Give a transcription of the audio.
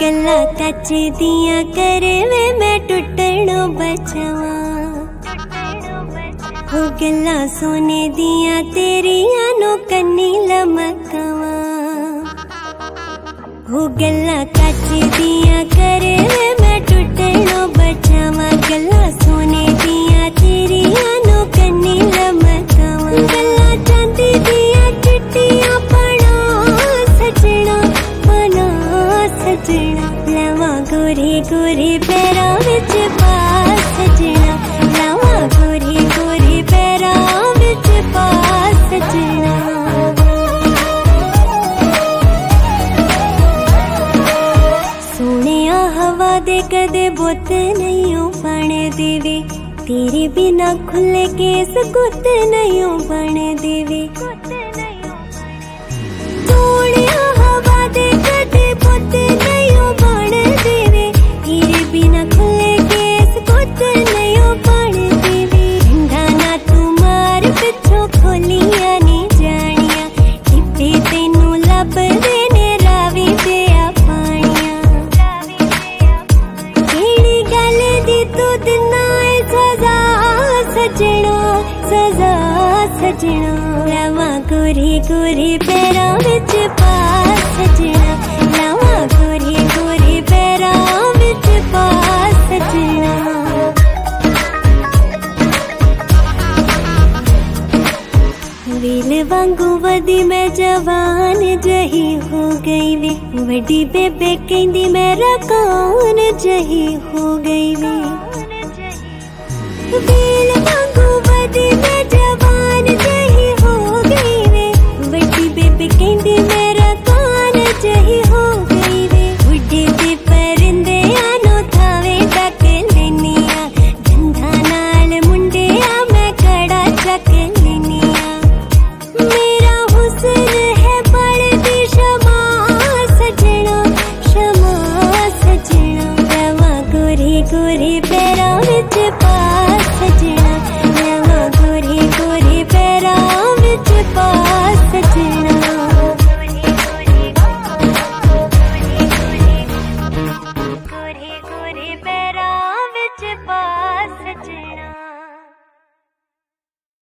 गल्ला कच दिया करे वे मैं टुटणों बचावा। हो गल्ला सोने दिया तेरिया नो कन्नी लमकावा। हो गल्ला कच दिया करे वे मैं टुटणों बचावा। गल्ला सोने दिया तेरिया नो कन्नी लमकावा। गल्ला चांदी दिया चिट्टियां बना सजना बना सजना। लवा गोरे गोरे पैरां विच पा सजना। लवा गोरे गोरे पैरां विच पा सजना। सोनिया हवा दे कदे बुत नहीं बन देवे। तेरे बिना खुले केस गुत नहीं बन देवे। सोनिया हवा दे कदे बुत नहीं बन देवे। तेरे बिना खुले केस गुत नहीं बन देवे। ढंगा ना तू मार पिछों खोलियां नहीं जानिया। टिप्पे तेनू लभदे ने रावी पिया पानिया। केड़ी गल दी तू दिना है सजा सजना सजा सजना। लवा गोरे गोरे पैरां विच पा सजना। लवा गोरे गोरे पैरां विच पा सजना। वेल वांगू वदी मैं जवान जही हो गई वे। वड्डी बेबे कहंदी मेरा कौन जही हो गई वे। वेल वांगू वदी मैं जवान जही हो गई वे। वड्डी बेबे कहंदी मेरा कौन जही हो गई वे। उड्डे दे परिंदे आनो थावे तक लेनिया। धंधा नाल मुंडे आ मैं कड़ा चक लेनिया। मेरा हुस्न है बड़ी शमा सजना शमा सजना। लवा गोरे गोरे पैरां विच